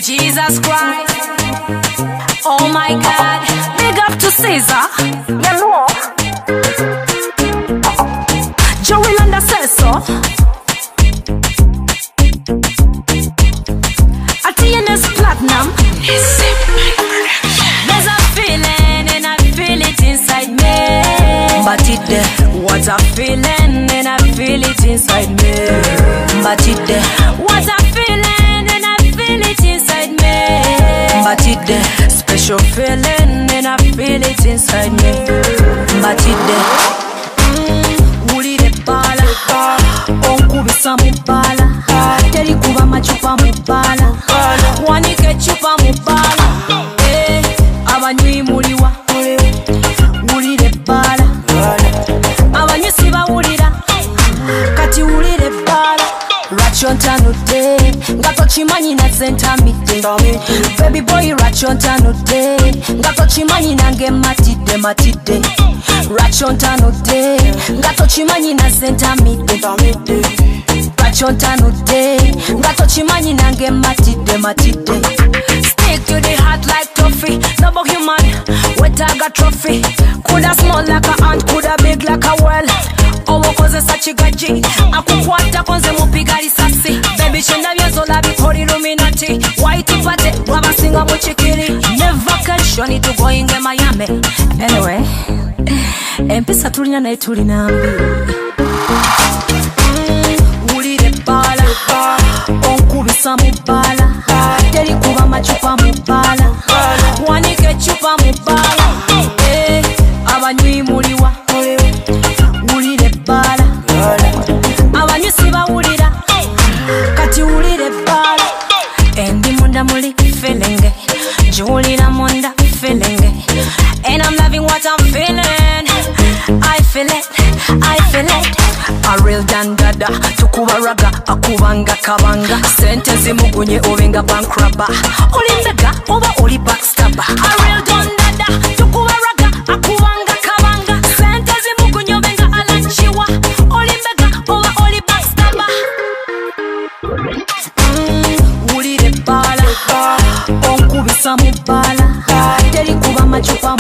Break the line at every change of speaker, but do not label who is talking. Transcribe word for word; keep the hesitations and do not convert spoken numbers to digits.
Jesus Christ. Oh my God, big up to Caesar. You know, Joey Landa says so. I T N S Platinum. There's a feeling and I feel it inside me. But it there, what a feeling and I feel it inside me. But it there, what a feeling and I feel it inside me. But it there, special feeling and I feel it inside me. But it there, uli de bala, onkubisa mubala, teri kuba machupa mubala, wanike chupa mubala, eh, abanywi muliwa, uli de bala, abanywi siba ulira, kati uli de bala. Rachontanude, ngato chimanyi na senta mite. Baby boy rachontanude, ngato chimanyi nange matide matide. Rachontanude, ngato chimanyi na senta mite. Rachontanude, ngato chimanyi nange matide matide. Stick to the heart like toffee, no but human, wet I got trophy. Coulda small like a ant, coulda big like a well. Owo koze sachigaji, akukwata konze mupiga risasi. Baby chenda byezola bikori Illuminati. White pate, wabasinga muchikiri. Never question it to go in Miami. Anyway, empisa tulinya na ituli nambi. Uli de bala, onkubisa mubala, teri kuba machupa mubala, wanike chupa mubala, eh, abanywi muliwa. Uli de bala, abanywi siba ulira, kati uli de bala. Endi munda muli feeling, julira munda feeling, and I'm loving what I'm feeling. I feel it, I feel it. A real dandada, tukuba raga, akubanga kabanga. Sente zimugunye ovenga bankraba. Oli mbega, oba oli backstabber. A real dandada, tukuba raga, akubanga kabanga. Sente zimugunye ovenga alanchiwa. Oli mbega, oba oli backstabber. Mm, uli de bala, onkubisa mubala, teri kuba machupa